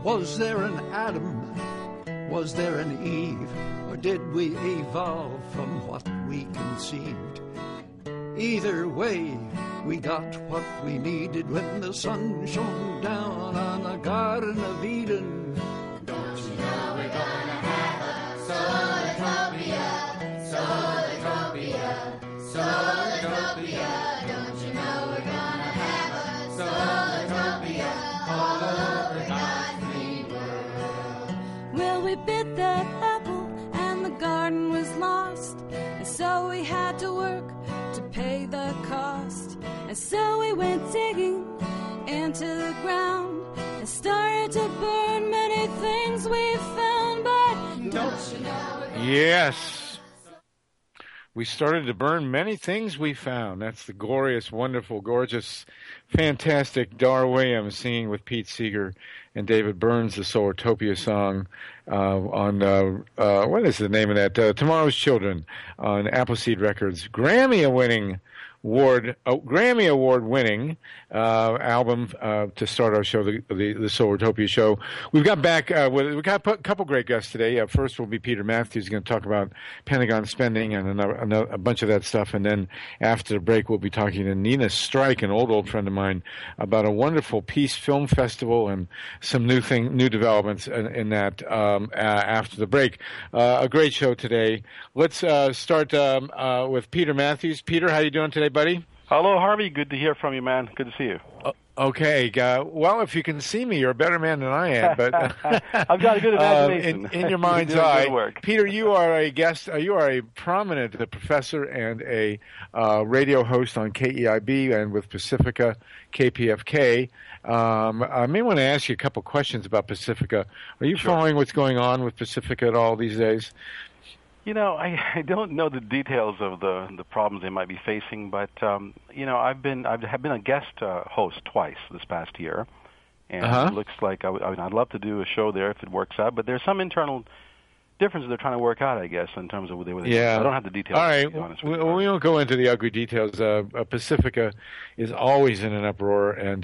Was there an Adam? Was there an Eve? Or did we evolve from what we conceived? Either way, we got what we needed when the sun shone down on the Garden of Eden. Don't you know we're gonna have a Solartopia, Solartopia, Solartopia. Don't you know we're gonna have a Solartopia all over God's green world? Well, we bit that apple and the garden was lost, and so we had to work to pay the cost. And so we went digging into the ground and started to burn many things we found, but don't you know? Yes. We started to burn many things we found. That's the glorious, wonderful, gorgeous, fantastic Dar Williams singing with Pete Seeger and David Burns, the Solartopia song on, what is the name of that? Tomorrow's Children on Appleseed Records. Grammy Award winning album to start our show, the Solartopia show. We've got back we've got a couple great guests today. First will be Peter Matthews, going to talk about Pentagon spending and a bunch of that stuff. And then after the break, we'll be talking to Nina Strike, an old friend of mine, about a wonderful Peace Film Festival and some new developments in that after the break. A great show today. Let's start with Peter Matthews. Peter, how you doing today, buddy? Hello, Harvey. Good to hear from you, man. Good to see you. Okay. Well, if you can see me, you're a better man than I am. But I've got a good imagination. In your mind's eye, Peter, you are a guest. You are a prominent professor and a radio host on KEIB and with Pacifica, KPFK. I may want to ask you a couple questions about Pacifica. Are you following what's going on with Pacifica at all these days? You know, I don't know the details of the problems they might be facing, but you know, I've been a guest host twice this past year, and it looks like I'd love to do a show there if it works out. But there's some internal differences they're trying to work out, I guess, in terms of what they. I don't have the details. All right, to be honest we won't go into the ugly details. Pacifica is always in an uproar, and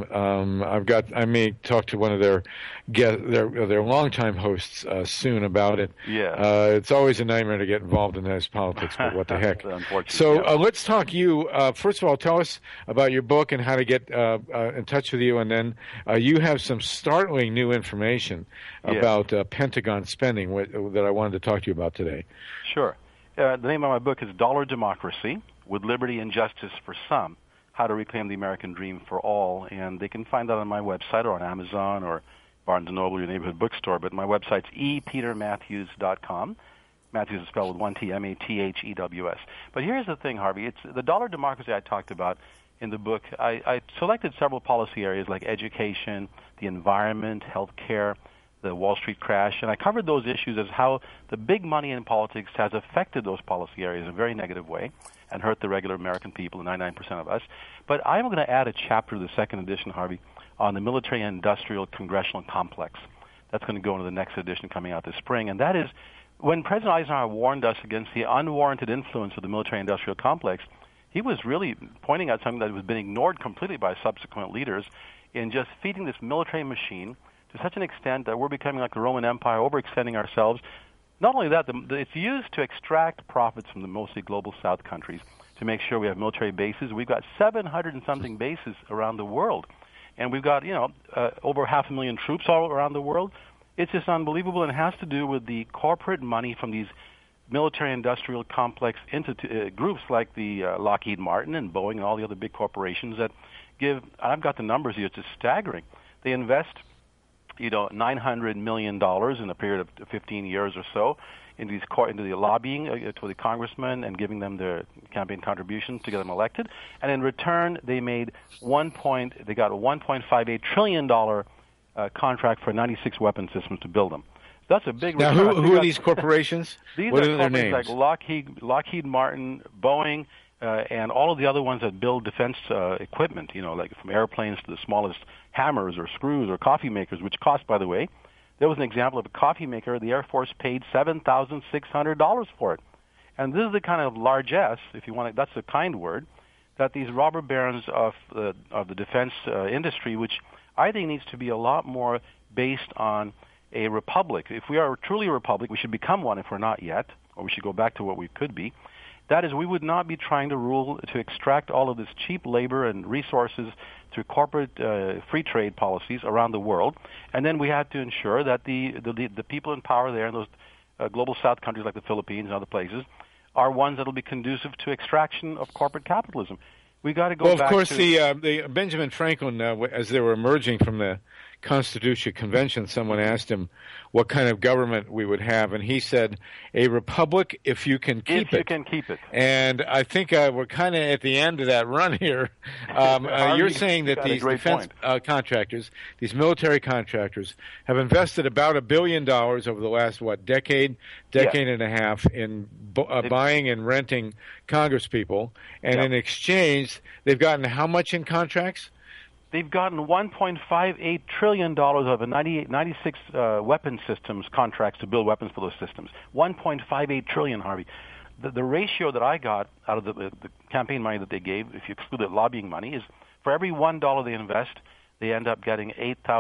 I may talk to one of their longtime hosts soon about it. Yeah, it's always a nightmare to get involved in those politics, but what the heck? So let's talk. You first of all, tell us about your book and how to get in touch with you, and then you have some startling new information about Pentagon spending that I wanted to talk to you about today. Sure. The name of my book is Dollar Democracy, with Liberty and Justice for Some, How to Reclaim the American Dream for All. And they can find that on my website or on Amazon or Barnes & Noble, your neighborhood bookstore. But my website's epetermatthews.com. Matthews is spelled with one T, Matthews. But here's the thing, Harvey. It's the dollar democracy I talked about in the book. I selected several policy areas like education, the environment, health care, the Wall Street crash, and I covered those issues as how the big money in politics has affected those policy areas in a very negative way and hurt the regular American people, the 99% of us. But I'm going to add a chapter to the second edition, Harvey, on the military-industrial congressional complex. That's going to go into the next edition coming out this spring, and that is when President Eisenhower warned us against the unwarranted influence of the military-industrial complex, he was really pointing out something that was been ignored completely by subsequent leaders in just feeding this military machine to such an extent that we're becoming like the Roman Empire, overextending ourselves. Not only that, it's used to extract profits from the mostly global South countries to make sure we have military bases. We've got 700 and something bases around the world, and we've got over 500,000 troops all around the world. It's just unbelievable, and it has to do with the corporate money from these military-industrial complex groups like the Lockheed Martin and Boeing and all the other big corporations that give. I've got the numbers here; it's just staggering. They invest $900 million in a period of 15 years or so into the lobbying to the congressmen and giving them their campaign contributions to get them elected. And in return, they got a $1.58 trillion contract for 96 weapon systems to build them. So that's a big. Now, who are these corporations? These what are are their companies names? like Lockheed Martin, Boeing, and all of the other ones that build defense equipment, like from airplanes to the smallest hammers or screws or coffee makers, which cost, by the way, there was an example of a coffee maker, the Air Force paid $7,600 for it. And this is the kind of largesse, if you want to, that's a kind word, that these robber barons of the defense industry, which I think needs to be a lot more based on a republic. If we are truly a republic, we should become one if we're not yet, or we should go back to what we could be. That is, we would not be trying to extract all of this cheap labor and resources through corporate free trade policies around the world, and then we have to ensure that the people in power there in those global south countries like the Philippines and other places are ones that will be conducive to extraction of corporate capitalism. We got to go back to... Well, of course, the Benjamin Franklin, as they were emerging from the Constitutional Convention, someone asked him what kind of government we would have, and he said, a republic if you can keep it. If you can keep it. And I think we're kind of at the end of that run here. You're saying that these defense contractors, these military contractors, have invested about $1 billion over the last, decade and a half in buying and renting congresspeople, and in exchange, they've gotten how much in contracts? They've gotten $1.58 trillion of 96 weapon systems contracts to build weapons for those systems. $1.58 trillion, Harvey. The ratio that I got out of the campaign money that they gave, if you exclude the lobbying money, is for every $1 they invest, they end up getting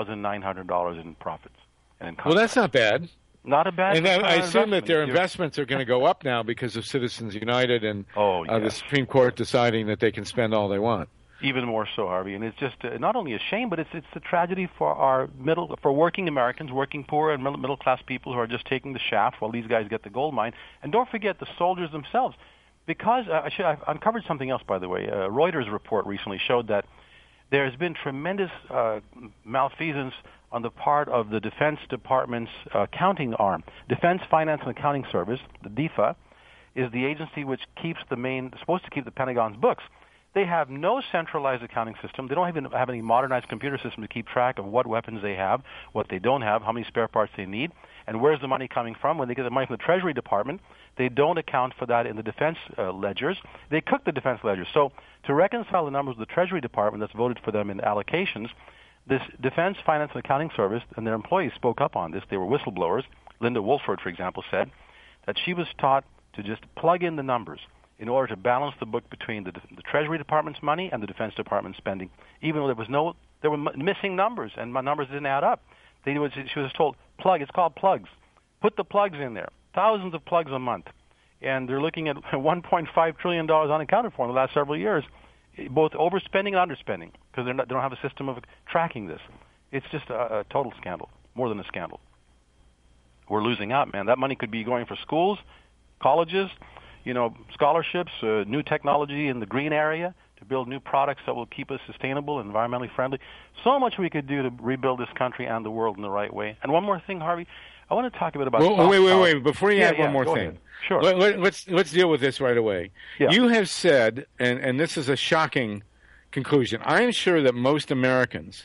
$8,900 in profits. And in well, that's not bad. Not a bad. And I assume that their investments are going to go up now because of Citizens United and the Supreme Court deciding that they can spend all they want. Even more so, Harvey, and it's just not only a shame, but it's a tragedy for for working Americans, working poor and middle class people who are just taking the shaft while these guys get the gold mine. And don't forget the soldiers themselves, because I've uncovered something else, by the way. A Reuters report recently showed that there has been tremendous malfeasance on the part of the Defense Department's accounting arm. Defense Finance and Accounting Service, the DFA, is the agency which supposed to keep the Pentagon's books. They have no centralized accounting system. They don't even have any modernized computer system to keep track of what weapons they have, what they don't have, how many spare parts they need, and where's the money coming from. When they get the money from the Treasury Department, they don't account for that in the defense ledgers. They cook the defense ledgers. So to reconcile the numbers of the Treasury Department that's voted for them in allocations, this Defense Finance and Accounting Service and their employees spoke up on this. They were whistleblowers. Linda Wolford, for example, said that she was taught to just plug in the numbers in order to balance the book between the Treasury Department's money and the Defense Department's spending, even though there were missing numbers and my numbers didn't add up. She was told, it's called plugs. Put the plugs in there. Thousands of plugs a month. And they're looking at $1.5 trillion unaccounted for in the last several years, both overspending and underspending, because they don't have a system of tracking this. It's just a total scandal, more than a scandal. We're losing out, man. That money could be going for schools, colleges, scholarships, new technology in the green area to build new products that will keep us sustainable and environmentally friendly. So much we could do to rebuild this country and the world in the right way. And one more thing, Harvey, I want to talk a bit about... Wait. Before you add one more thing. Ahead. Sure. Let's deal with this right away. Yeah. You have said, and this is a shocking conclusion, I am sure that most Americans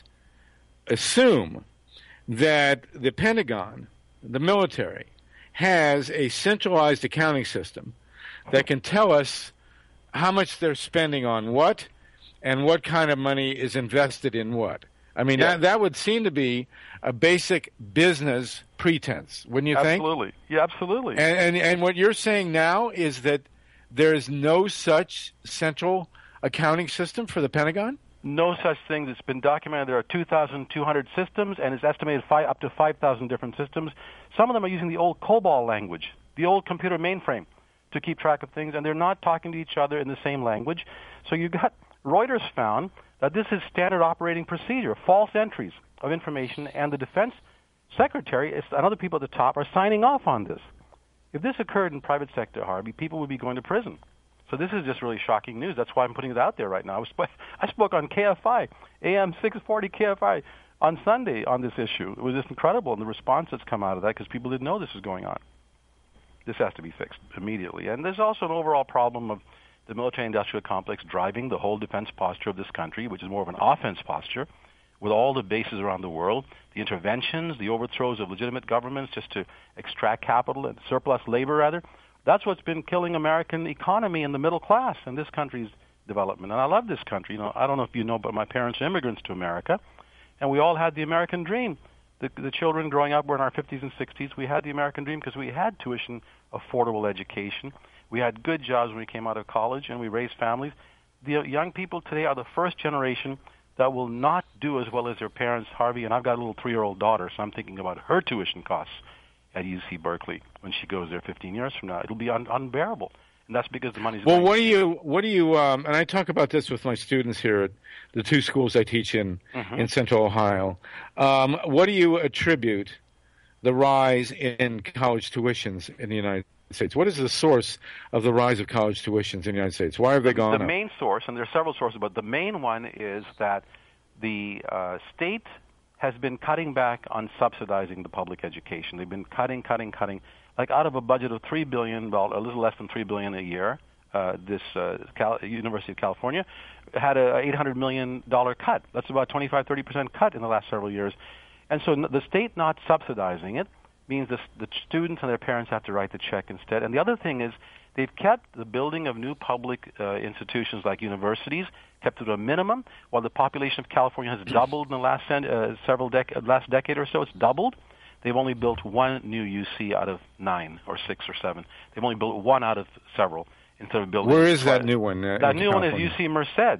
assume that the Pentagon, the military, has a centralized accounting system that can tell us how much they're spending on what and what kind of money is invested in what. I mean, that would seem to be a basic business pretense, wouldn't you think? Absolutely. Yeah, absolutely. And what you're saying now is that there is no such central accounting system for the Pentagon? No such thing. It's been documented. There are 2,200 systems, and it's estimated up to 5,000 different systems. Some of them are using the old COBOL language, the old computer mainframe, to keep track of things, and they're not talking to each other in the same language. So Reuters found that this is standard operating procedure, false entries of information, and the defense secretary and other people at the top are signing off on this. If this occurred in private sector, Harvey, people would be going to prison. So this is just really shocking news. That's why I'm putting it out there right now. I spoke on KFI, AM 640 KFI, on Sunday on this issue. It was just incredible, and the response that's come out of that, because people didn't know this was going on. This has to be fixed immediately. And there's also an overall problem of the military-industrial complex driving the whole defense posture of this country, which is more of an offense posture, with all the bases around the world, the interventions, the overthrows of legitimate governments just to extract capital and surplus labor, rather. That's what's been killing American economy and the middle class and this country's development. And I love this country. I don't know if you know, but my parents are immigrants to America, and we all had the American dream. The children growing up were in our 50s and 60s. We had the American dream because we had tuition, affordable education. We had good jobs when we came out of college, and we raised families. The young people today are the first generation that will not do as well as their parents, Harvey, and I've got a little 3-year-old daughter, so I'm thinking about her tuition costs at UC Berkeley when she goes there 15 years from now. It'll be unbearable. And that's because the money's Well, going. what do you, and I talk about this with my students here at the 2 schools I teach in Central Ohio. What do you attribute the rise in college tuitions in the United States? What is the source of the rise of college tuitions in the United States? Why have they gone up? The main source, and there are several sources, but the main one is that the state has been cutting back on subsidizing the public education. They've been cutting. Like out of a budget of $3 billion, well, a little less than $3 billion a year, this University of California had a $800 million cut. That's about 25-30% cut in the last several years. And so the state not subsidizing it means the students and their parents have to write the check instead. And the other thing is they've kept the building of new public institutions like universities, kept it to a minimum, while the population of California has doubled in the last last decade or so. It's doubled. They've only built one new UC out of 9 or 6 or 7. They've only built one out of several instead of building. Where is that new one? That new one is UC Merced,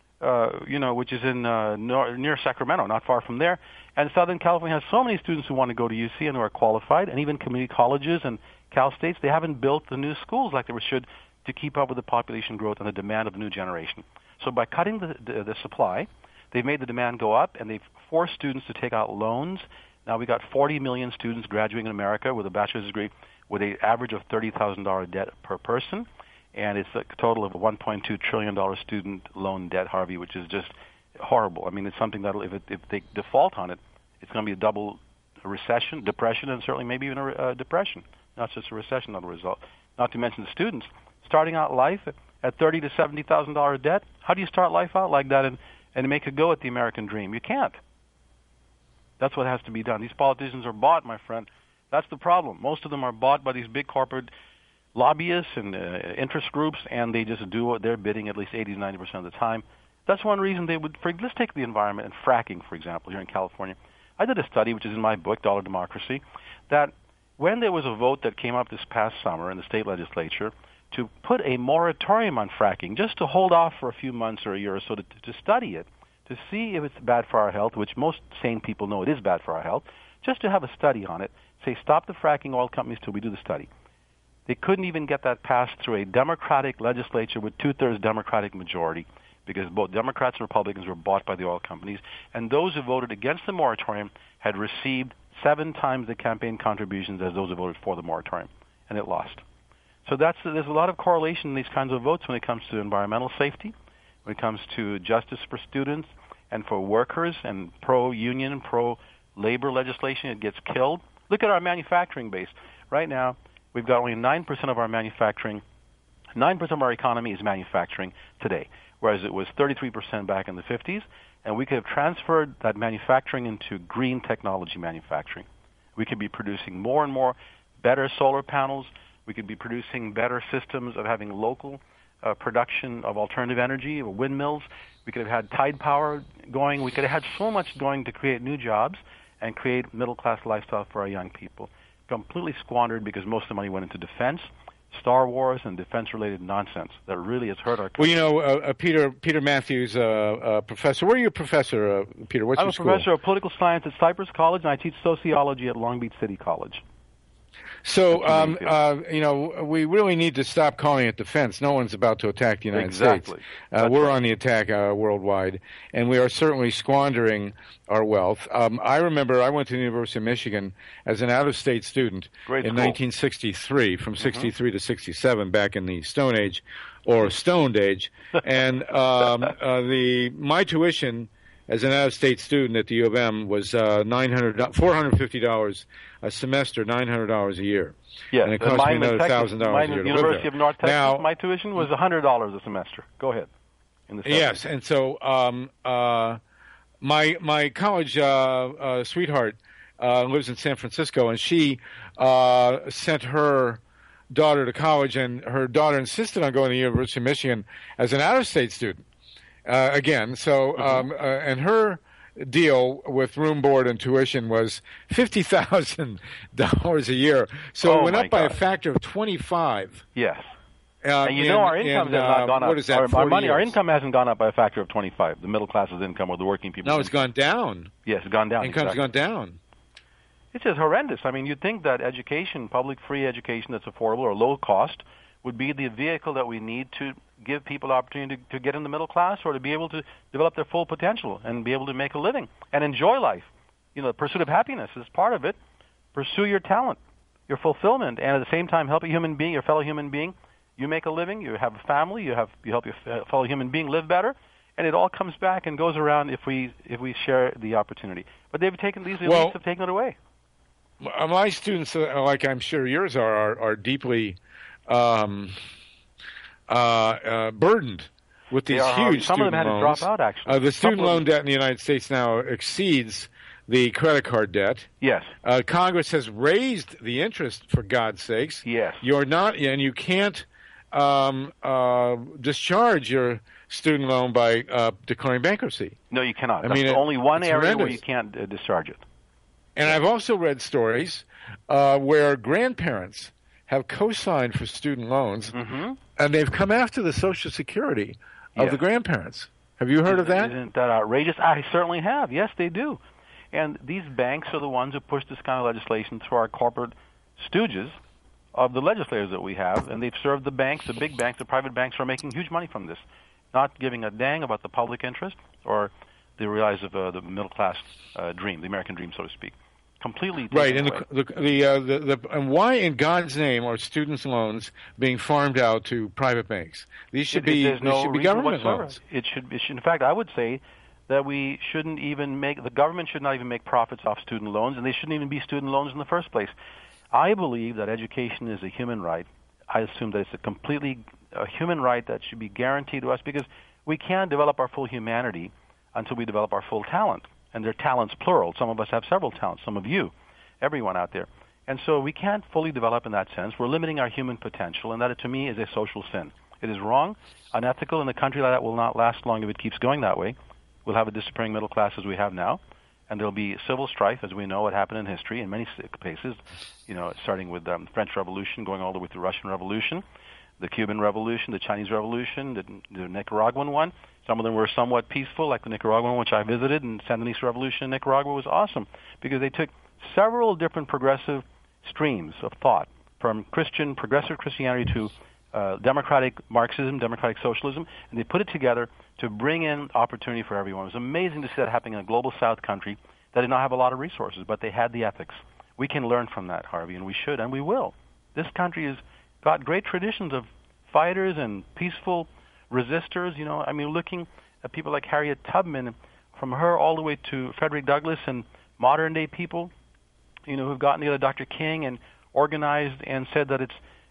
which is in near Sacramento, not far from there. And Southern California has so many students who want to go to UC and who are qualified, and even community colleges and Cal States, they haven't built the new schools like they should to keep up with the population growth and the demand of the new generation. So by cutting the supply, they've made the demand go up, and they've forced students to take out loans. Now we got 40 million students graduating in America with a bachelor's degree with an average of $30,000 debt per person, and it's a total of a $1.2 trillion student loan debt, Harvey, which is just horrible. I mean, it's something that if they default on it, it's going to be a double recession, depression, and certainly maybe even a depression, not just a recession as a result. Not to mention the students starting out life at $30,000 to $70,000 debt. How do you start life out like that and make a go at the American dream? You can't. That's what has to be done. These politicians are bought, my friend. That's the problem. Most of them are bought by these big corporate lobbyists and interest groups, and they just do what they're bidding at least 80 to 90% of the time. That's one reason they would. Let's take the environment and fracking, for example, here in California. I did a study, which is in my book, Dollar Democracy, that when there was a vote that came up this past summer in the state legislature to put a moratorium on fracking, just to hold off for a few months or a year or so to study it, to see if it's bad for our health, which most sane people know it is bad for our health, just to have a study on it, say stop the fracking oil companies till we do the study. They couldn't even get that passed through a Democratic legislature with 2/3 Democratic majority because both Democrats and Republicans were bought by the oil companies, and those who voted against the moratorium had received 7 times the campaign contributions as those who voted for the moratorium, and it lost. So there's a lot of correlation in these kinds of votes when it comes to environmental safety, when it comes to justice for students and for workers and pro-union, pro-labor legislation. It gets killed. Look at our manufacturing base. Right now, we've got only 9% of our manufacturing, 9% of our economy is manufacturing today, whereas it was 33% back in the 50s, and we could have transferred that manufacturing into green technology manufacturing. We could be producing more and more better solar panels. We could be producing better systems of having local production of alternative energy, windmills. We could have had tide power going. We could have had so much going to create new jobs and create middle-class lifestyle for our young people. Completely squandered because most of the money went into defense, Star Wars, and defense-related nonsense that really has hurt our country. Well, Peter Matthews, professor. Where are you a professor, Peter? What's your school? I'm a professor of political science at Cypress College, and I teach sociology at Long Beach City College. So, we really need to stop calling it defense. No one's about to attack the United States. We're on the attack worldwide, and we are certainly squandering our wealth. I remember I went to the University of Michigan as an out-of-state student in 1963, from 63 to 67, back in the Stone Age, or Stoned Age. And my tuition as an out-of-state student at the U of M was $450 a semester, $900 a year. Yes, and it cost me another $1,000 a year to University live of North Texas, now, my tuition was $100 a semester. Go ahead. Yes, and so my college sweetheart lives in San Francisco, and she sent her daughter to college, and her daughter insisted on going to the University of Michigan as an out-of-state student. Again, so and her deal with room, board, and tuition was $50,000 a year. So it went up by a factor of 25. Yes. And our incomes have not gone up. What is that? Our income hasn't gone up by a factor of 25. The middle class's income or the working people's No, it's gone down. Yes, it's gone down. Income's gone down. It's just horrendous. I mean, you'd think that education, public free education that's affordable or low cost, would be the vehicle that we need to give people opportunity to get in the middle class or to be able to develop their full potential and be able to make a living and enjoy life. The pursuit of happiness is part of it. Pursue your talent, your fulfillment, and at the same time help a human being, your fellow human being. You make a living, you have a family, you help your fellow human being live better, and it all comes back and goes around if we share the opportunity. But they've taken these elites have taken it away. My students, like I'm sure yours are deeply burdened with these huge Some of them student had loans. to drop out, actually. The student loan debt in the United States now exceeds the credit card debt. Yes. Congress has raised the interest, for God's sakes. Yes. You're not, and you can't discharge your student loan by declaring bankruptcy. No, you cannot. I mean, That's only one area horrendous. where you can't discharge it. And I've also read stories where grandparents have co-signed for student loans, and they've come after the Social Security of the grandparents. Have you heard of that? Isn't that outrageous? I certainly have. Yes, they do. And these banks are the ones who push this kind of legislation through our corporate stooges of the legislators that we have, and they've served the banks, the big banks, the private banks are making huge money from this, not giving a dang about the public interest or the realize of the middle class dream, the American dream, so to speak. Completely right. And And why in God's name are students' loans being farmed out to private banks? These should be government loans. It should. In fact, I would say that we shouldn't even the government should not even make profits off student loans, and they shouldn't even be student loans in the first place. I believe that education is a human right. I assume that it's a human right that should be guaranteed to us because we can't develop our full humanity until we develop our full talent. And they're talents plural. Some of us have several talents, some of you, everyone out there. And so we can't fully develop in that sense. We're limiting our human potential, and that, to me, is a social sin. It is wrong, unethical, and a country like that will not last long if it keeps going that way. We'll have a disappearing middle class as we have now, and there'll be civil strife, as we know what happened in history in many cases, starting with the French Revolution, going all the way through the Russian Revolution, the Cuban Revolution, the Chinese Revolution, the Nicaraguan one. Some of them were somewhat peaceful, like the Nicaraguan one, which I visited, and Sandinista Revolution in Nicaragua was awesome because they took several different progressive streams of thought, from progressive Christianity to democratic Marxism, democratic socialism, and they put it together to bring in opportunity for everyone. It was amazing to see that happening in a global South country that did not have a lot of resources, but they had the ethics. We can learn from that, Harvey, and we should, and we will. This country has got great traditions of fighters and peaceful resistors. Looking at people like Harriet Tubman, from her all the way to Frederick Douglass and modern day people, who've gotten together, Dr. King, and organized and said that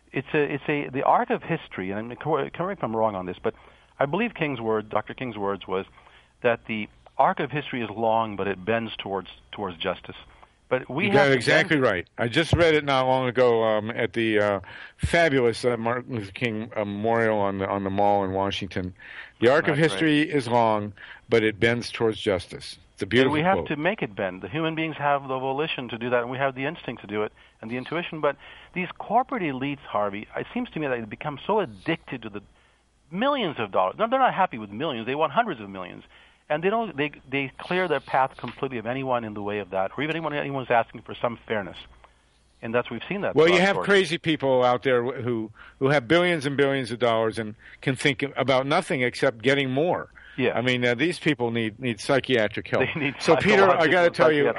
the arc of history. And correct me if I'm wrong on this, but I believe Dr. King's words was that the arc of history is long, but it bends towards justice. But you got it exactly right. I just read it not long ago at the fabulous Martin Luther King Memorial on the Mall in Washington. The arc of history is long, but it bends towards justice. It's a beautiful quote. We have quote. to make it bend. The human beings have the volition to do that, and we have the instinct to do it and the intuition. But these corporate elites, Harvey, it seems to me that they become so addicted to the millions of dollars. No, they're not happy with millions. They want hundreds of millions. And they clear their path completely of anyone in the way of that, or even anyone's asking for some fairness. And we've seen that. Well, you have crazy people out there who have billions and billions of dollars and can think about nothing except getting more. Yeah. I mean, these people need psychiatric help. They need so, Peter, I got to tell you,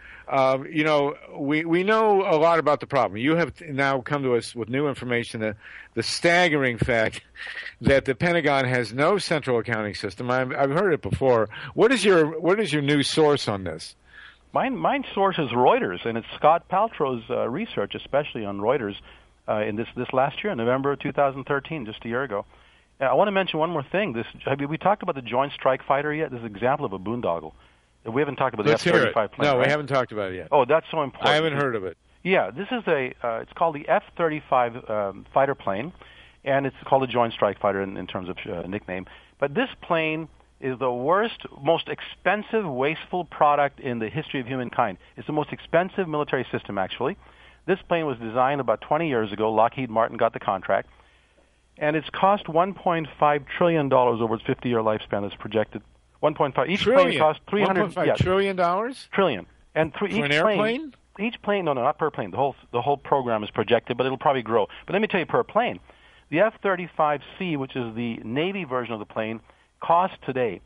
we know a lot about the problem. You have now come to us with new information, the staggering fact that the Pentagon has no central accounting system. I've heard it before. What is your new source on this? Mine source is Reuters, and it's Scott Paltrow's research, especially on Reuters, in this last year, in November of 2013, just a year ago. I want to mention one more thing. Have we talked about the Joint Strike Fighter yet? This is an example of a boondoggle. We haven't talked about the F-35 plane. No, right? we haven't talked about it yet. Oh, that's so important. I haven't heard of it. Yeah, this is it's called the F-35 fighter plane, and it's called a Joint Strike Fighter in terms of nickname. But this plane is the worst, most expensive, wasteful product in the history of humankind. It's the most expensive military system, actually. This plane was designed about 20 years ago. Lockheed Martin got the contract. and it's cost $1.5 trillion over its 50-year lifespan. That's projected. 1.5. Each plane costs $300. $1.5 trillion? Trillion. And For an airplane? Each plane, no, not per plane. The whole program is projected, but it'll probably grow. But let me tell you, per plane, the F-35C, which is the Navy version of the plane, costs today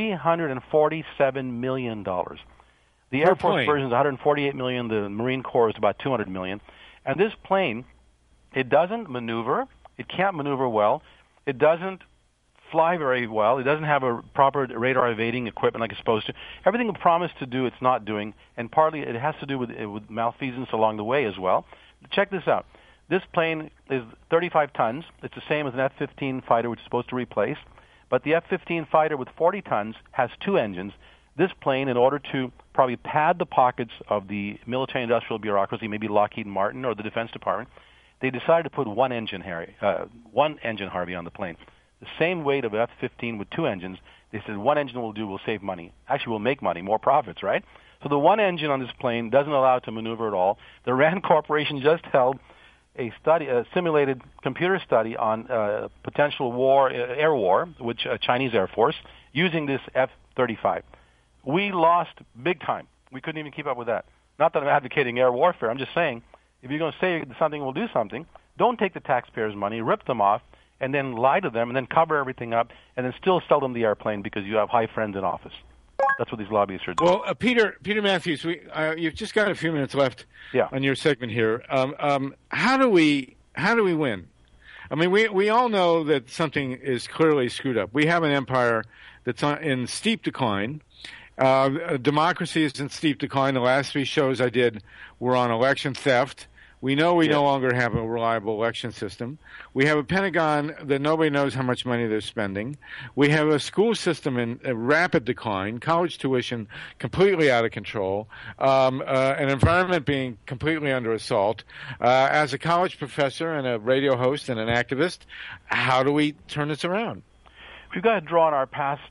$347 million. The Air Force version is $148 million. The Marine Corps is about $200 million. And this plane, it doesn't maneuver. It can't maneuver well. It doesn't fly very well. It doesn't have a proper radar evading equipment like it's supposed to. Everything it promised to do, it's not doing, and partly it has to do with malfeasance along the way as well. Check this out. This plane is 35 tons. It's the same as an F-15 fighter, which is supposed to replace, but the F-15 fighter with 40 tons has two engines. This plane, in order to probably pad the pockets of the military-industrial bureaucracy, maybe Lockheed Martin or the Defense Department, they decided to put one engine, Harvey, on the plane. The same weight of F-15 with two engines. They said one engine will do, we'll save money. Actually, we'll make money, more profits, right? So the one engine on this plane doesn't allow it to maneuver at all. The RAND Corporation just held a simulated computer study on potential air war, with Chinese Air Force, using this F-35. We lost big time. We couldn't even keep up with that. Not that I'm advocating air warfare. I'm just saying, if you're going to say something will do something, don't take the taxpayers' money, rip them off, and then lie to them, and then cover everything up, and then still sell them the airplane because you have high friends in office. That's what these lobbyists are doing. Well, Peter Matthews, you've just got a few minutes left on your segment here. How do we win? I mean, we all know that something is clearly screwed up. We have an empire that's in steep decline. Democracy is in steep decline. The last three shows I did were on election theft. We know we no longer have a reliable election system. We have a Pentagon that nobody knows how much money they're spending. We have a school system in rapid decline, college tuition completely out of control, an environment being completely under assault. As a college professor and a radio host and an activist, how do we turn this around? We've got to draw on our past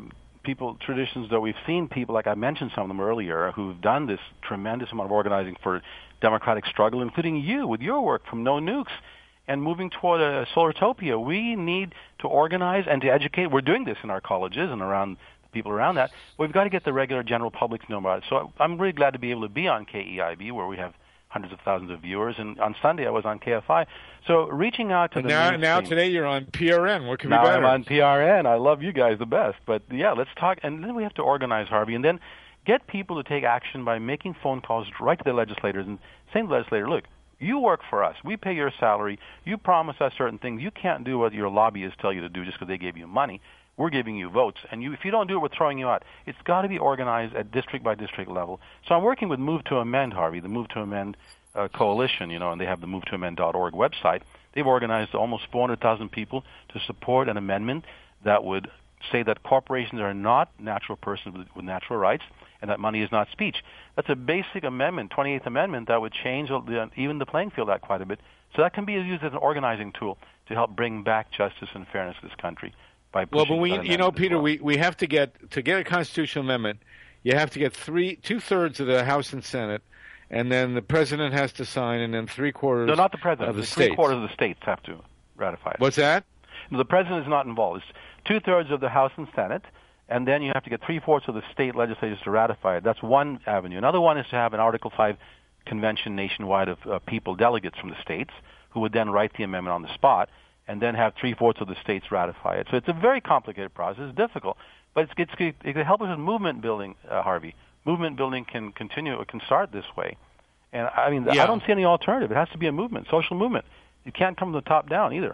traditions that we've seen people, like I mentioned some of them earlier, who've done this tremendous amount of organizing for democratic struggle, including you with your work from No Nukes and moving toward a Solartopia. We need to organize and to educate. We're doing this in our colleges and around the people around that. We've got to get the regular general public to know about it. So I'm really glad to be able to be on KEIB, where we have hundreds of thousands of viewers, and on Sunday I was on KFI. So reaching out to now today you're on PRN. What can be better? Now I'm on PRN. I love you guys the best. But yeah, let's talk, and then we have to organize, Harvey, and then get people to take action by making phone calls right to the legislators and saying to the legislator, look, you work for us. We pay your salary. You promise us certain things. You can't do what your lobbyists tell you to do just because they gave you money. We're giving you votes. And if you don't do it, we're throwing you out. It's got to be organized at district-by-district level. So I'm working with Move to Amend, Harvey, the Move to Amend coalition, and they have the movetoamend.org website. They've organized almost 400,000 people to support an amendment that would say that corporations are not natural persons with natural rights, and that money is not speech. That's a basic amendment, 28th Amendment, that would change even the playing field out quite a bit. So that can be used as an organizing tool to help bring back justice and fairness to this country. By pushing Peter, we have to get a constitutional amendment. You have to get 2/3 of the House and Senate, and then the president has to sign, and then 3/4. No, not the president. Of the states. 3/4 of the states have to ratify it. What's that? No, the president is not involved. It's 2/3 of the House and Senate, and then you have to get 3/4 of the state legislatures to ratify it. That's one avenue. Another one is to have an Article 5 convention nationwide of people, delegates from the states, who would then write the amendment on the spot, and then have 3/4 of the states ratify it. So it's a very complicated process. It's difficult, but it can help us with movement building, Harvey. Movement building can continue. It can start this way. And, I mean, I don't see any alternative. It has to be a movement, social movement. It can't come from the top down either.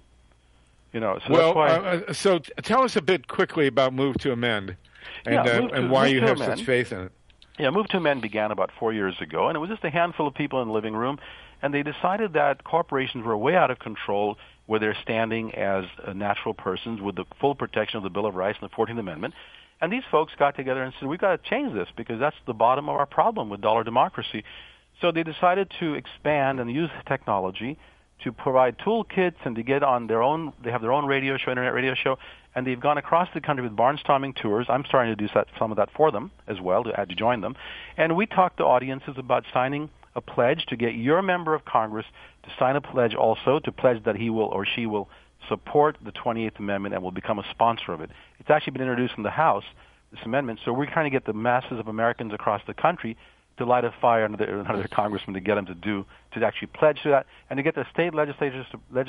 So that's why. So tell us a bit quickly about Move to Amend and why you have such faith in it. Yeah, Move to Amend began about 4 years ago, and it was just a handful of people in the living room, and they decided that corporations were way out of control where they're standing as natural persons with the full protection of the Bill of Rights and the 14th Amendment. And these folks got together and said, we've got to change this because that's the bottom of our problem with dollar democracy. So they decided to expand and use technology to provide toolkits and to get on their own. They have their own radio show, internet radio show, and they've gone across the country with barnstorming tours. I'm starting to do some of that for them as well, to join them. And we talk to audiences about signing a pledge to get your member of Congress to sign a pledge also, to pledge that he will or she will support the 28th Amendment and will become a sponsor of it. It's actually been introduced in the House, this amendment, so we're trying to get the masses of Americans across the country to light a fire under their congressman to get them to actually pledge to that, and to get the state legislators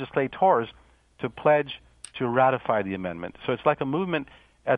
to pledge to ratify the amendment. So it's like a movement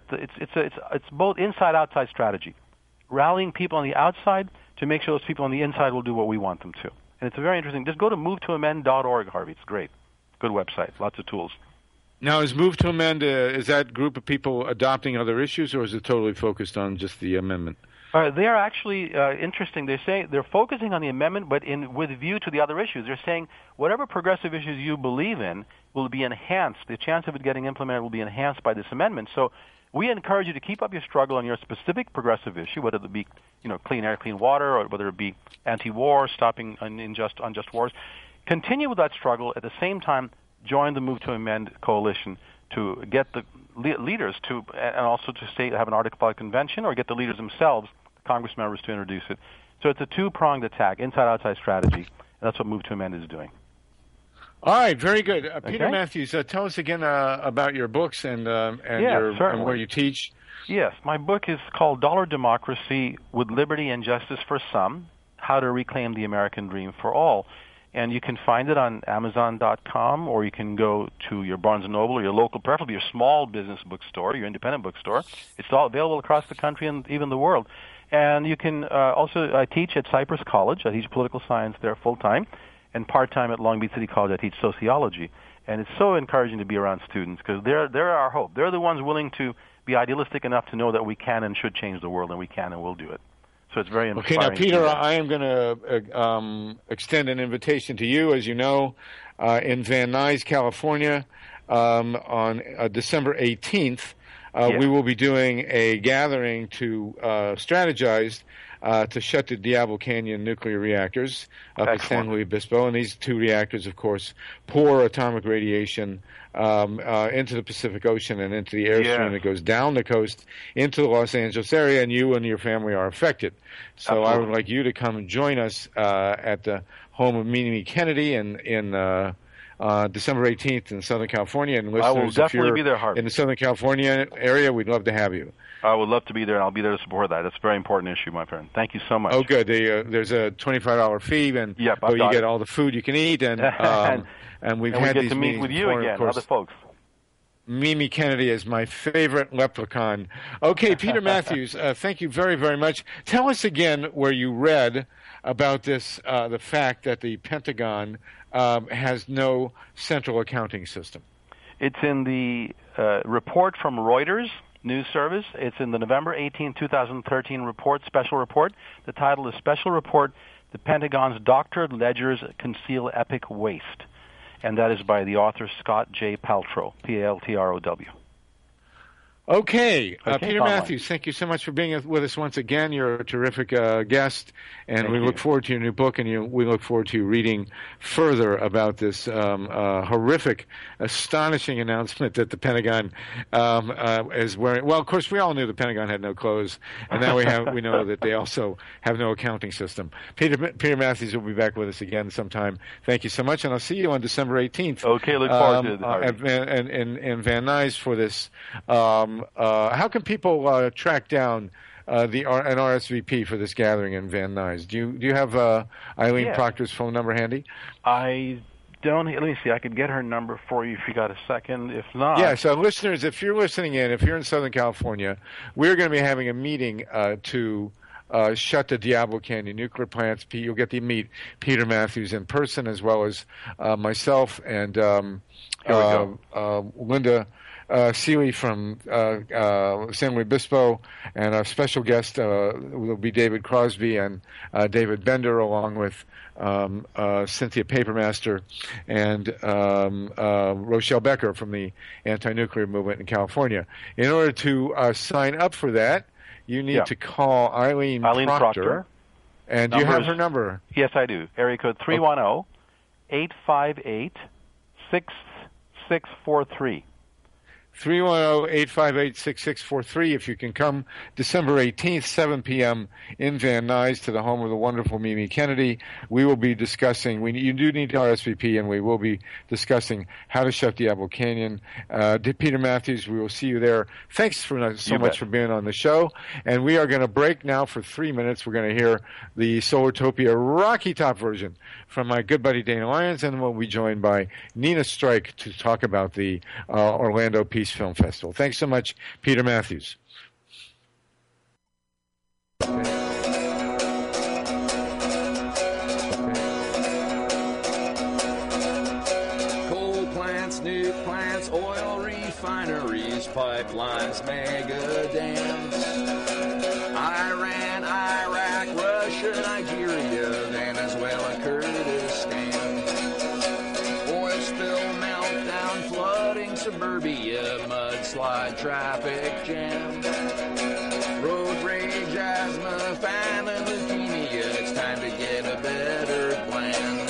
it's both inside-outside strategy, rallying people on the outside to make sure those people on the inside will do what we want them to. And it's very interesting. Just go to movetoamend.org, Harvey. It's great. Good website. Lots of tools. Now, is Move to Amend, is that group of people adopting other issues, or is it totally focused on just the amendment? They are actually interesting. They say they're focusing on the amendment, but with view to the other issues. They're saying whatever progressive issues you believe in will be enhanced. The chance of it getting implemented will be enhanced by this amendment. So we encourage you to keep up your struggle on your specific progressive issue, whether it be clean air, clean water, or whether it be anti-war, stopping unjust wars. Continue with that struggle. At the same time, join the Move to Amend coalition to get the leaders to, and also to have an Articulated Convention, or get the leaders themselves, the Congress members, to introduce it. So it's a two-pronged attack, inside-outside strategy, and that's what Move to Amend is doing. All right, very good. Peter Okay. Matthews, tell us again about your books and certainly. where you teach. Yes, my book is called Dollar Democracy with Liberty and Justice for Some, How to Reclaim the American Dream for All. And you can find it on Amazon.com, or you can go to your Barnes & Noble or your local, preferably your small business bookstore, your independent bookstore. It's all available across the country and even the world. And you can I teach at Cypress College. I teach political science there full-time, and part-time at Long Beach City College I teach sociology. And it's so encouraging to be around students, because they're our hope. They're the ones willing to be idealistic enough to know that we can and should change the world, and we can and will do it. So it's very inspiring. Okay, now, Peter, I am going to extend an invitation to you, as you know, in Van Nuys, California, on December 18th. We will be doing a gathering to strategize to shut the Diablo Canyon nuclear reactors up at San Luis Obispo. And these two reactors, of course, pour atomic radiation into the Pacific Ocean and into the airstream that goes down the coast into the Los Angeles area, and you and your family are affected. So I would like you to come and join us at the home of Mimi Kennedy in December 18th in Southern California. And listeners, I will definitely be there, Harvey. In the Southern California area, we'd love to have you. I would love to be there, and I'll be there to support that. That's a very important issue, my friend. Thank you so much. Oh, good. There's a $25 fee, and you get all the food you can eat, and we've had we get these to meet meetings with you before, again, of course. other folks. Mimi Kennedy is my favorite leprechaun. Okay, Peter Matthews, thank you very, very much. Tell us again where you read about this, the fact that the Pentagon has no central accounting system. It's in the report from Reuters News Service. It's in the November 18, 2013 report, special report. The title is Special Report, The Pentagon's Doctored Ledgers Conceal Epic Waste. And that is by the author Scott J. Paltrow, Paltrow. Okay, Peter Matthews, thank you so much for being with us once again. You're a terrific guest, and we look forward to your new book, and we look forward to reading further about this horrific, astonishing announcement that the Pentagon is wearing. Well, of course, we all knew the Pentagon had no clothes, and now we know that they also have no accounting system. Peter Matthews will be back with us again sometime. Thank you so much, and I'll see you on December 18th. Okay, look forward to it. In Van Nuys for this. How can people track down an RSVP for this gathering in Van Nuys? Do you have Eileen Proctor's phone number handy? I don't. Let me see. I could get her number for you if you got a second. If not, yeah. So, listeners, if you're listening in, if you're in Southern California, we're going to be having a meeting to shut the Diablo Canyon nuclear plants. You'll get to meet Peter Matthews in person, as well as myself and Linda Seeley from San Luis Obispo, and our special guest will be David Crosby and David Bender, along with Cynthia Papermaster and Rochelle Becker from the anti-nuclear movement in California. In order to sign up for that, you need to call Eileen Proctor. And do you have her number? Yes, I do. Area code 310-858-6643. 310-858-6643. If you can come December 18th, 7 p.m. in Van Nuys to the home of the wonderful Mimi Kennedy, we will be discussing, you do need to RSVP, and we will be discussing how to shut Diablo Canyon. Peter Matthews, we will see you there. Thanks so much for being on the show. And we are going to break now for 3 minutes. We're going to hear the Solartopia Rocky Top version from my good buddy Dana Lyons, and we'll be joined by Nina Strike to talk about the Orlando Peace Film Festival. Thanks so much, Peter Matthews. Coal plants, nuke plants, oil refineries, pipelines, mega dams. Iran, Iraq, Russia, Nigeria, Venezuela, Kurdistan. Oil spill, meltdown, flooding, suburbia, mudslide, traffic jam. Road rage, asthma, famine, leukemia, it's time to get a better plan.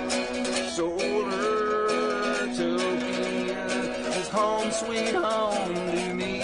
Solartopia is home sweet home to me.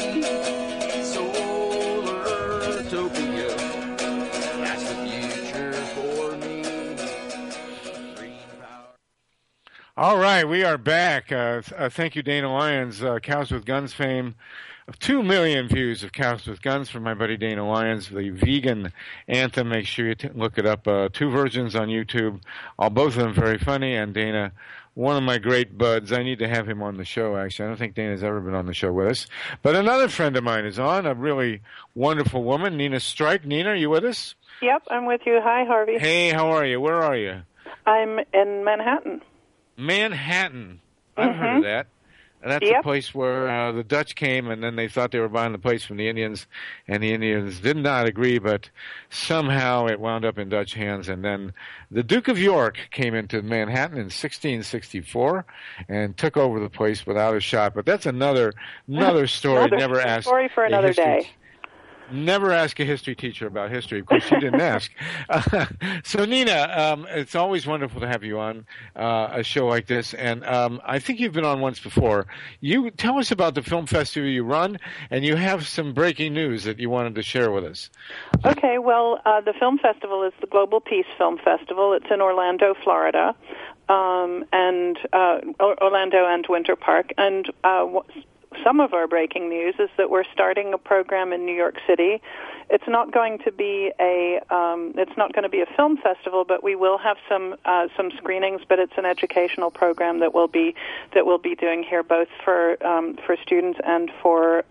Solartopia, that's the future for me. Green power. All right, we are back. Thank you, Dana Lyons, Cows with Guns fame. 2 million views of Cows with Guns from my buddy Dana Lyons, the vegan anthem. Make sure you look it up. 2 versions on YouTube. Both of them very funny. And Dana, one of my great buds. I need to have him on the show, actually. I don't think Dana's ever been on the show with us. But another friend of mine is on, a really wonderful woman, Nina Strike. Nina, are you with us? Yep, I'm with you. Hi, Harvey. Hey, how are you? Where are you? I'm in Manhattan. Manhattan. I've heard of that. And that's a place where the Dutch came, and then they thought they were buying the place from the Indians, and the Indians did not agree, but somehow it wound up in Dutch hands. And then the Duke of York came into Manhattan in 1664 and took over the place without a shot. But that's another story. Another story for another day. Never ask a history teacher about history. Of course, you didn't ask. So, Nina, it's always wonderful to have you on a show like this. And I think you've been on once before. You tell us about the film festival you run, and you have some breaking news that you wanted to share with us. Okay, well, the film festival is the Global Peace Film Festival. It's in Orlando, Florida, and Orlando and Winter Park. And some of our breaking news is that we're starting a program in New York City. It's not going to be a film festival, but we will have some screenings. But it's an educational program that we'll be doing here, both for students and for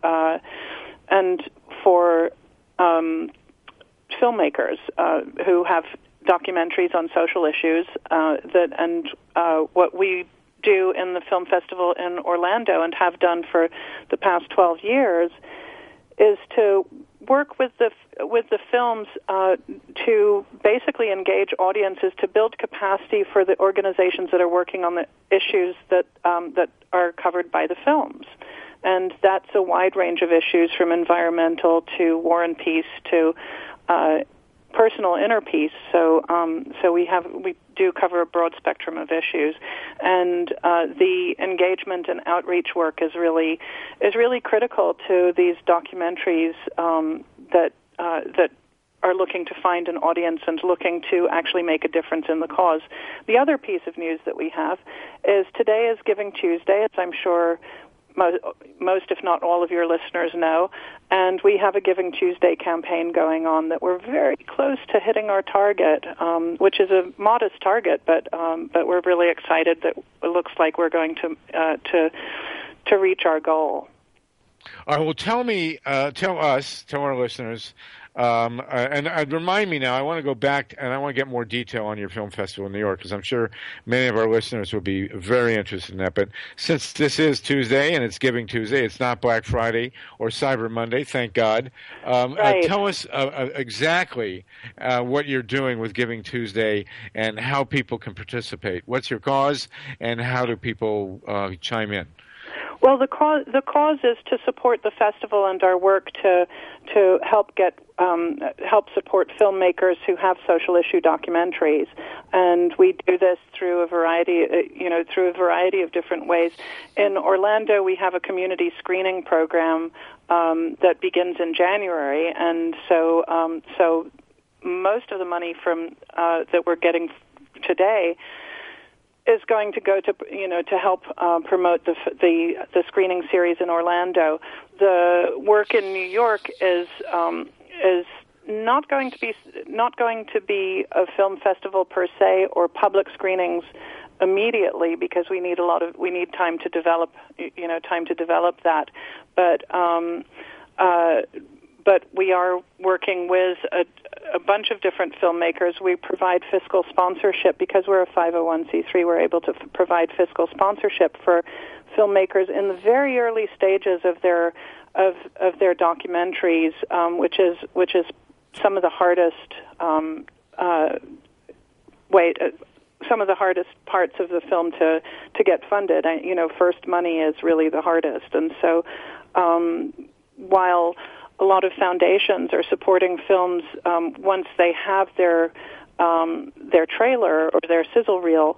filmmakers who have documentaries on social issues. What we do in the film festival in Orlando and have done for the past 12 years is to work with the films to basically engage audiences to build capacity for the organizations that are working on the issues that are covered by the films. And that's a wide range of issues, from environmental to war and peace to personal inner peace. So we do cover a broad spectrum of issues, and the engagement and outreach work is really critical to these documentaries that are looking to find an audience and looking to actually make a difference in the cause. The other piece of news that we have is today is Giving Tuesday, as I'm sure most, if not all, of your listeners know, and we have a Giving Tuesday campaign going on that we're very close to hitting our target, which is a modest target, but we're really excited that it looks like we're going to reach our goal. All right. Well, tell our listeners. And remind me now, I want to go back and I want to get more detail on your film festival in New York, because I'm sure many of our listeners will be very interested in that. But since this is Tuesday and it's Giving Tuesday, it's not Black Friday or Cyber Monday, thank God. Right. Tell us exactly what you're doing with Giving Tuesday and how people can participate. What's your cause and how do people chime in? Well, the cause is to support the festival and our work to help support filmmakers who have social issue documentaries, and we do this through a variety of different ways. In Orlando, we have a community screening program that begins in January, and so most of the money from that we're getting today is going to go to help promote the screening series in Orlando. The work in New York is not going to be a film festival per se or public screenings immediately, because we need time to develop that. But we are working with a bunch of different filmmakers. We provide fiscal sponsorship because we're a 501c3. We're able to provide fiscal sponsorship for filmmakers in the very early stages of their documentaries, which is some of the hardest some of the hardest parts of the film to get funded. First money is really the hardest, and so while a lot of foundations are supporting films once they have their trailer or their sizzle reel.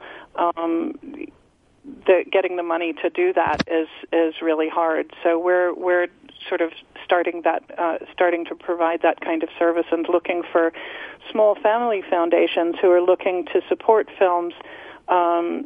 Getting the money to do that is really hard. So we're sort of starting to provide that kind of service and looking for small family foundations who are looking to support films and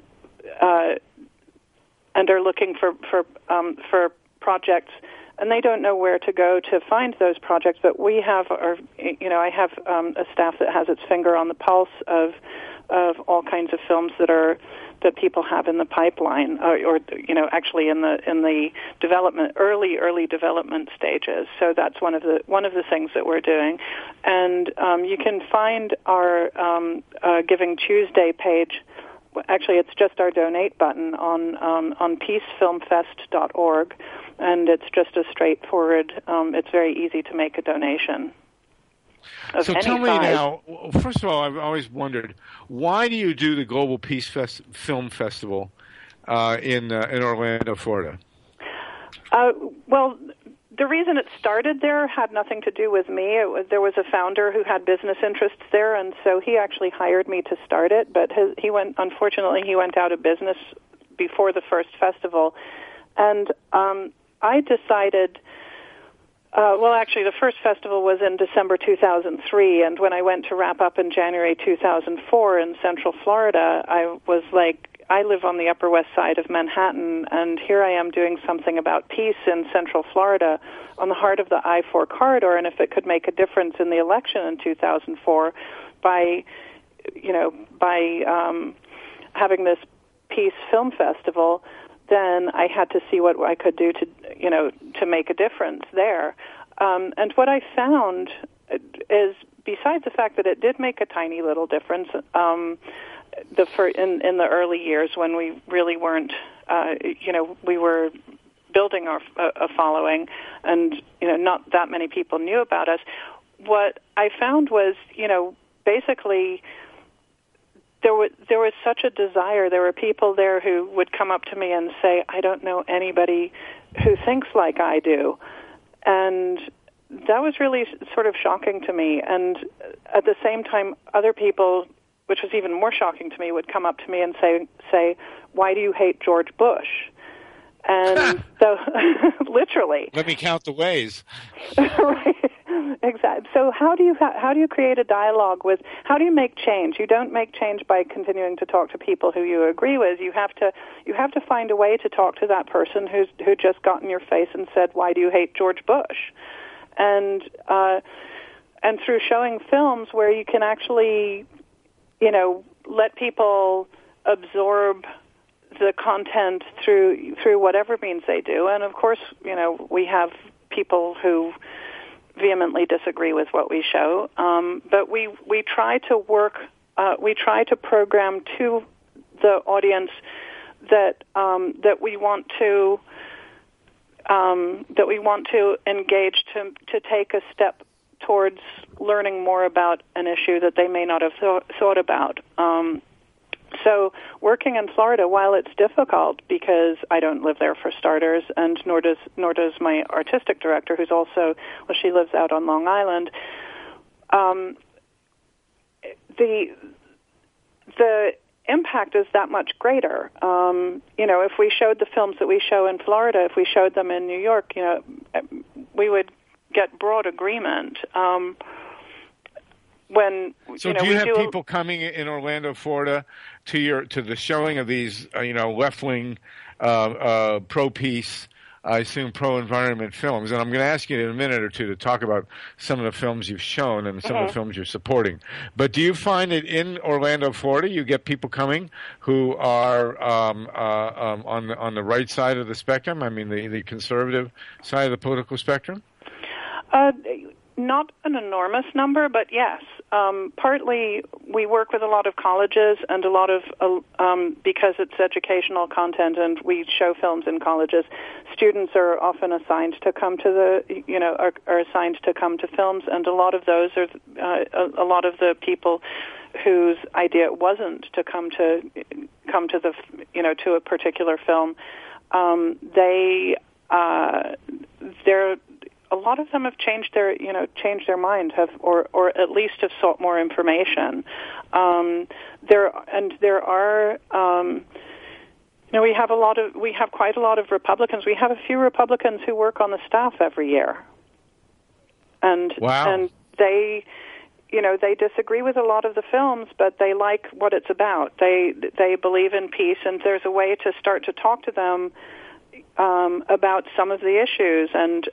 are looking for projects. And they don't know where to go to find those projects, but I have a staff that has its finger on the pulse of all kinds of films that people have in the pipeline, or actually in the early development stages. So that's one of the things that we're doing, and you can find our Giving Tuesday page. Actually, it's just our donate button on peacefilmfest.org, and it's just a straightforward. It's very easy to make a donation. So tell me now, first of all, I've always wondered, why do you do the Global Peace Film Festival in Orlando, Florida? Well, the reason it started there had nothing to do with me. There was a founder who had business interests there, and so he actually hired me to start it. But unfortunately, he went out of business before the first festival, and I decided. Actually, the first festival was in December 2003, and when I went to wrap up in January 2004 in Central Florida, I was like, I live on the Upper West Side of Manhattan, and here I am doing something about peace in Central Florida on the heart of the I-4 corridor, and if it could make a difference in the election in 2004 by having this peace film festival, then I had to see what I could do to make a difference there. And what I found is, besides the fact that it did make a tiny little difference in the early years when we really weren't, we were building a following, and not that many people knew about us. What I found was, basically, there was such a desire. There were people there who would come up to me and say, I don't know anybody who thinks like I do. And that was really sort of shocking to me. And at the same time, other people, which was even more shocking to me, would come up to me and say, why do you hate George Bush? And so, literally. Let me count the ways. Right. Exactly. So how do you create a dialogue with? How do you make change? You don't make change by continuing to talk to people who you agree with. You have to find a way to talk to that person who just got in your face and said, "Why do you hate George Bush?" And through showing films where you can actually, let people absorb the content through whatever means they do. And of course, we have people who vehemently disagree with what we show, but we try to work. We try to program to the audience that we want to engage to take a step towards learning more about an issue that they may not have thought about. so working in Florida, while it's difficult because I don't live there for starters, and nor does my artistic director, who's also, well, she lives out on Long Island. The impact is that much greater. If we showed the films that we show in Florida, if we showed them in New York, we would get broad agreement. Do you have people coming in Orlando, Florida, to the showing of these, left-wing, pro-peace, I assume pro-environment films? And I'm going to ask you in a minute or two to talk about some of the films you've shown and some of the films you're supporting. But do you find that in Orlando, Florida, you get people coming who are on the right side of the spectrum? I mean, the conservative side of the political spectrum? Not an enormous number, but yes. Partly we work with a lot of colleges and a lot of, because it's educational content and we show films in colleges, students are often assigned to come to are assigned to come to films, and a lot of those are, a lot of the people whose idea it wasn't to come to the, to a particular film, they're, a lot of them have changed their mind, or at least have sought more information. There are we have quite a lot of Republicans. We have a few Republicans who work on the staff every year, and they disagree with a lot of the films, but they like what it's about. They believe in peace, and there's a way to start to talk to them about some of the issues, and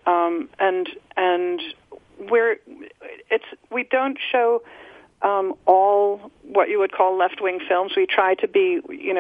we don't show all what you would call left-wing films. We try to be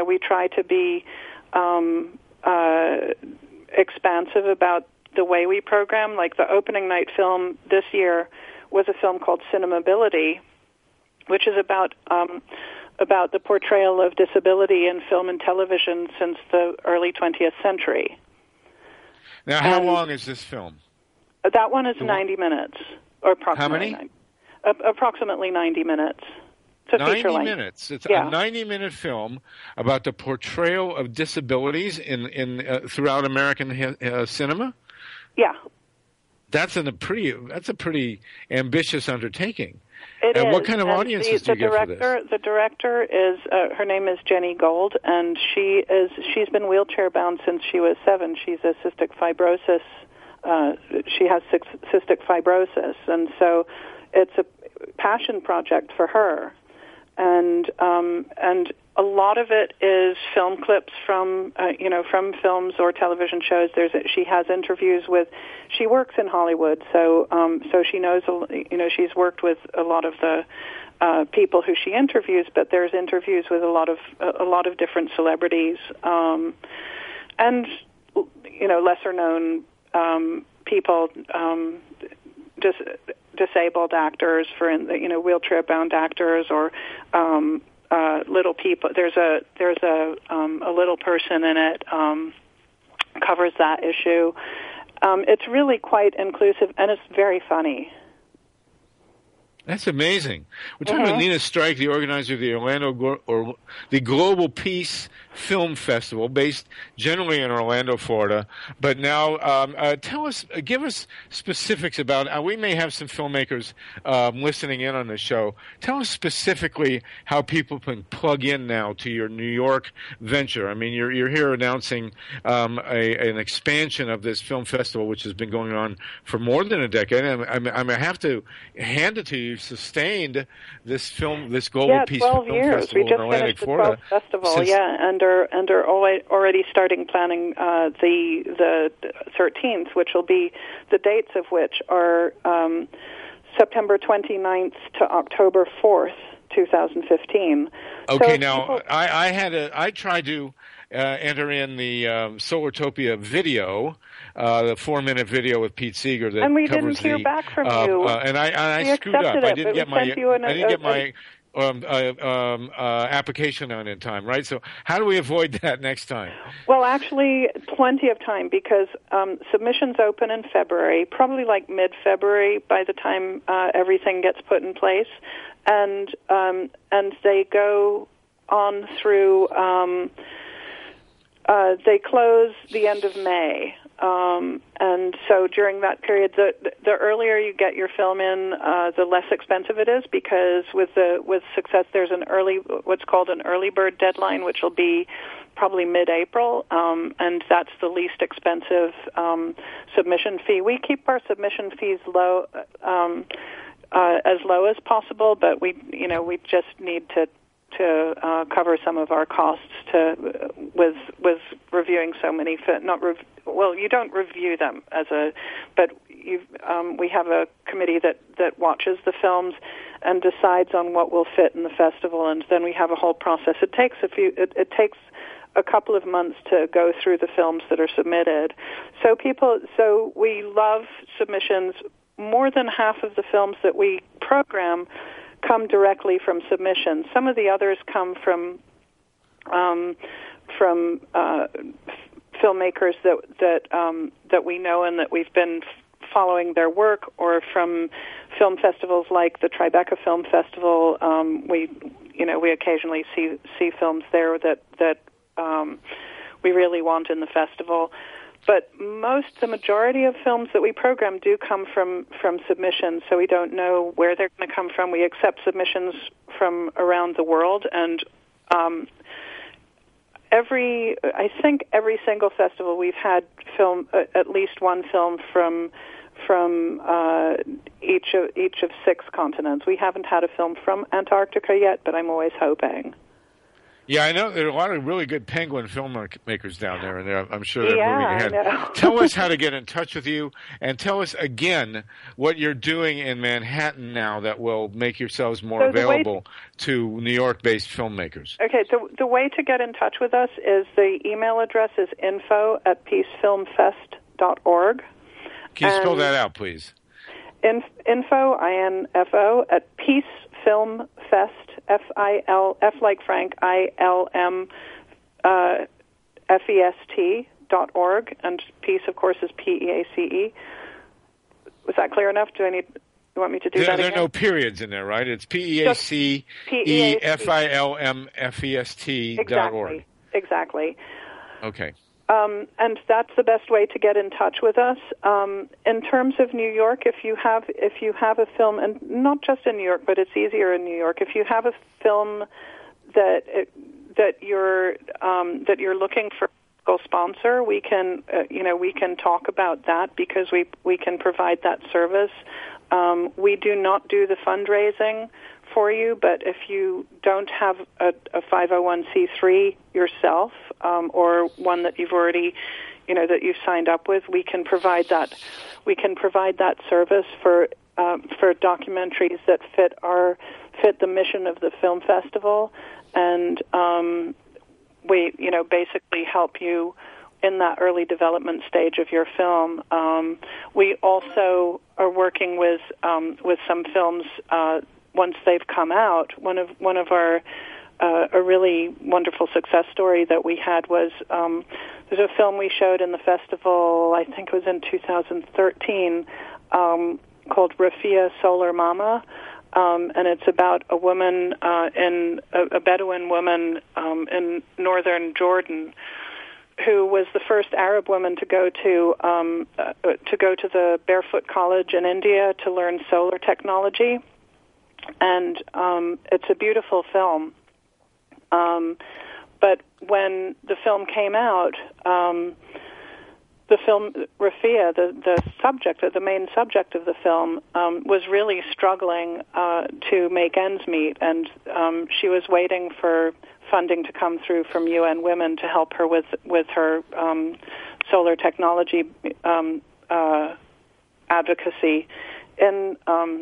expansive about the way we program. Like the opening night film this year was a film called Cinemability, which is about the portrayal of disability in film and television since the early 20th century. Now, how long is this film? That one is 90 minutes, or approximately. How many? Approximately 90 minutes. It's a 90 minutes. It's a 90-minute film about the portrayal of disabilities in throughout American cinema. Yeah. That's a pretty ambitious undertaking. It is. What kind of audiences do you get for this? The director is her name is Jenny Gold, and she's been wheelchair bound since she was 7. She's a cystic fibrosis. She has cystic fibrosis, and so it's a passion project for her. And a lot of it is film clips from films or television shows. She has interviews with. She works in Hollywood, so she knows. She's worked with a lot of the people who she interviews. But there's interviews with a lot of different celebrities, and lesser known people, disabled actors, wheelchair bound actors, or little people. There's a little person in it, covers that issue. It's really quite inclusive, and it's very funny. That's amazing. We're talking about Nina Strike, the organizer of the the Global Peace Film Festival, based generally in Orlando, Florida. But now, give us specifics about. We may have some filmmakers listening in on the show. Tell us specifically how people can plug in now to your New York venture. I mean, you're here announcing an expansion of this film festival, which has been going on for more than a decade. And I have to hand it to you. Sustained this Global Peace Film Festival in Atlantic Florida. Festival, and are already starting planning the 13th, which will be the dates of which are September 29th to October 4th, 2015. Okay, so now I tried to enter in the Solartopia video, the 4-minute video with Pete Seeger that and we covers didn't hear back from you. And I screwed up. I didn't get my application on in time, right? So how do we avoid that next time? Well, actually, plenty of time, because submissions open in February, probably like mid-February by the time everything gets put in place, and they go on through. They close the end of May. And so during that period, the earlier you get your film in, the less expensive it is, because with success, there's what's called an early bird deadline, which will be probably mid-April, and that's the least expensive submission fee. We keep our submission fees low, as low as possible, but we just need to cover some of our costs with reviewing so many you don't review them but we have a committee that watches the films and decides on what will fit in the festival, and then we have a whole process. It takes a couple of months to go through the films that are submitted. So we love submissions. More than half of the films that we program come directly from submissions. Some of the others come from filmmakers that we know and that we've been following their work, or from film festivals like the Tribeca Film Festival. We occasionally see films there that we really want in the festival. But the majority of films that we program do come from submissions, so we don't know where they're going to come from. We accept submissions from around the world, and every single festival we've had at least one film from each of 6 continents. We haven't had a film from Antarctica yet, but I'm always hoping. Yeah, I know there are a lot of really good penguin filmmakers down there, and I'm sure they're moving ahead. I know. Tell us how to get in touch with you, and tell us again what you're doing in Manhattan now that will make yourselves more available to New York-based filmmakers. Okay, the way to get in touch with us is the email address is info@peacefilmfest.org. Can you spell that out, please? Info, I-N-F-O, at peacefilmfest, F-I-L, F like Frank, I-L-M, F-E-S-T.org, and peace, of course, is P-E-A-C-E. Was that clear enough? You want me to do that again? There are no periods in there, right? It's P-E-A-C-E-F-I-L-M-F-E-S-T.org. Exactly. Okay. And that's the best way to get in touch with us. In terms of New York, if you have a film, and not just in New York, but it's easier in New York. If you have a film that you're looking for a sponsor, we can talk about that, because we can provide that service. We do not do the fundraising for you, but if you don't have a 501c3 yourself, or one that you've already, that you've signed up with, we can provide that. We can provide that service for documentaries that fit the mission of the film festival, and we basically help you in that early development stage of your film. We also are working with some films once they've come out. One of our a really wonderful success story that we had was there's a film we showed in the festival, I think it was in 2013, called Rafia Solar Mama, and it's about a woman a Bedouin woman in northern Jordan, who was the first Arab woman to go to the Barefoot College in India to learn solar technology, and it's a beautiful film. But when the film came out, the film Rafia, the main subject of the film, was really struggling to make ends meet, and she was waiting for funding to come through from UN Women to help her with her solar technology advocacy in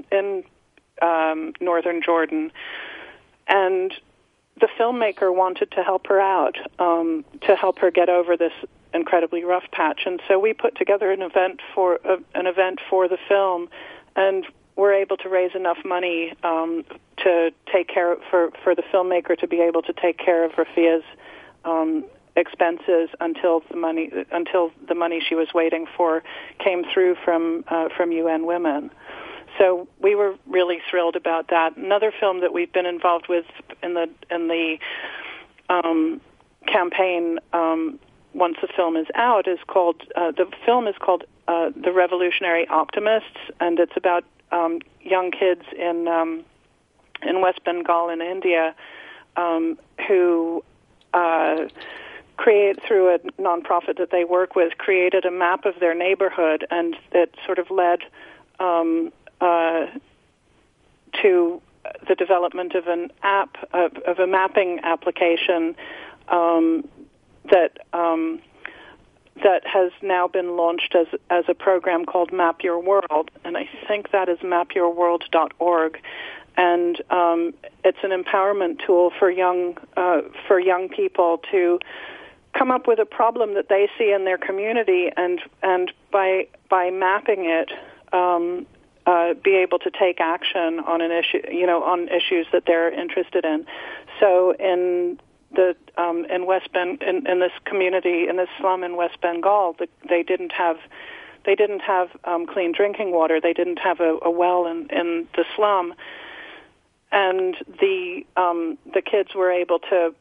northern Jordan, and the filmmaker wanted to help her out, to help her get over this incredibly rough patch, and so we put together an event for the film, and we're able to raise enough money to take care for the filmmaker to be able to take care of Rafia's expenses until the money she was waiting for came through from UN Women. So we were really thrilled about that. Another film that we've been involved with in the campaign, once the film is out, is called The Revolutionary Optimists, and it's about young kids in West Bengal in India who create, through a nonprofit that they work with, created a map of their neighborhood, and it sort of led to the development of an app, of a mapping application that has now been launched as a program called Map Your World, and I think that is mapyourworld.org. And it's an empowerment tool for young people to come up with a problem that they see in their community, and by mapping it, be able to take action on an issue, on issues that they're interested in. So in the in this community, in this slum in West Bengal, they didn't have clean drinking water. They didn't have a well in the slum, and the kids were able to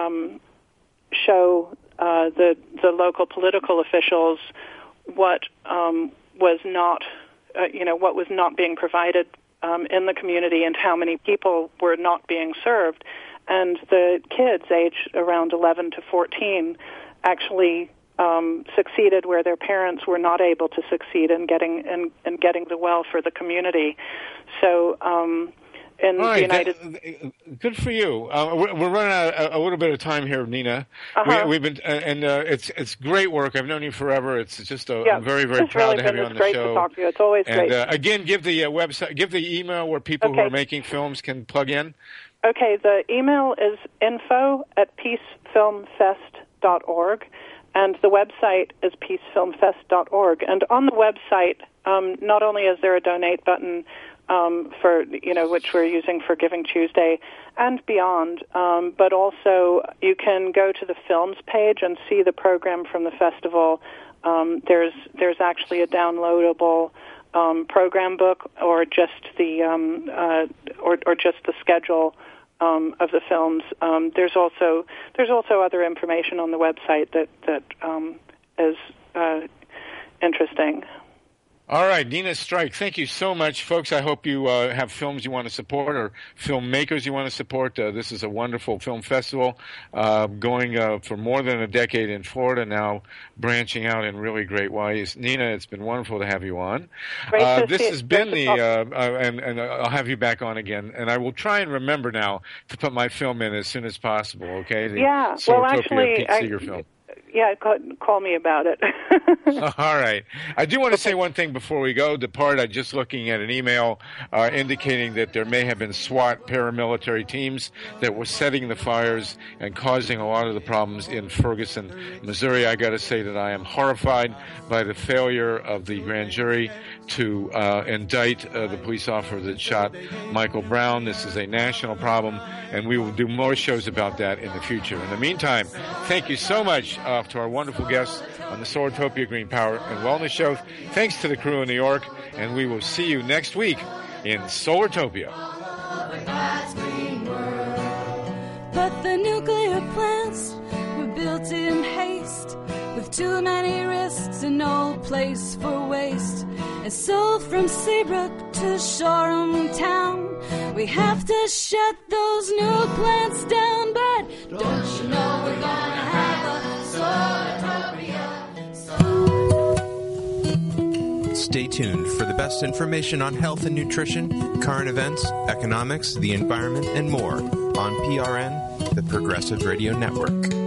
show the local political officials what was not being provided in the community, and how many people were not being served. And the kids, aged around 11 to 14, actually succeeded where their parents were not able to succeed in getting the well for the community. So in the United good for you. We're running out a little bit of time here, Nina. We've been it's great work. I've known you forever. It's just I'm very, very proud to have you on the show. It's great to talk to you. It's always great. And again, give the website, give the email where people who are making films can plug in. Okay, the email is info@peacefilmfest.org, and the website is peacefilmfest.org. And on the website, not only is there a donate button for which we're using for Giving Tuesday and beyond, but also you can go to the films page and see the program from the festival. There's actually a downloadable program book, or just the or just the schedule of the films. There's also other information on the website that is interesting. All right, Nina Strike, thank you so much. Folks, I hope you have films you want to support or filmmakers you want to support. This is a wonderful film festival going for more than a decade in Florida, now branching out in really great ways. Nina, it's been wonderful to have you on. This has been and I'll have you back on again. And I will try and remember now to put my film in as soon as possible, okay? Actually, Pete Seeger film. Yeah, call me about it. All right. I do want to say one thing before we depart. I'm just looking at an email indicating that there may have been SWAT paramilitary teams that were setting the fires and causing a lot of the problems in Ferguson, Missouri. I got to say that I am horrified by the failure of the grand jury to indict the police officer that shot Michael Brown. This is a national problem, and we will do more shows about that in the future. In the meantime, thank you so much to our wonderful guests on the Solartopia Green Power and Wellness Show. Thanks to the crew in New York, and we will see you next week in Solartopia. But the nuclear plants were built in haste, with too many risks and no place for waste. And so from Seabrook to Shoreham Town, we have to shut those new plants down. But don't you know we're gonna have a Solartopia? Stay tuned for the best information on health and nutrition, current events, economics, the environment, and more on PRN, the Progressive Radio Network.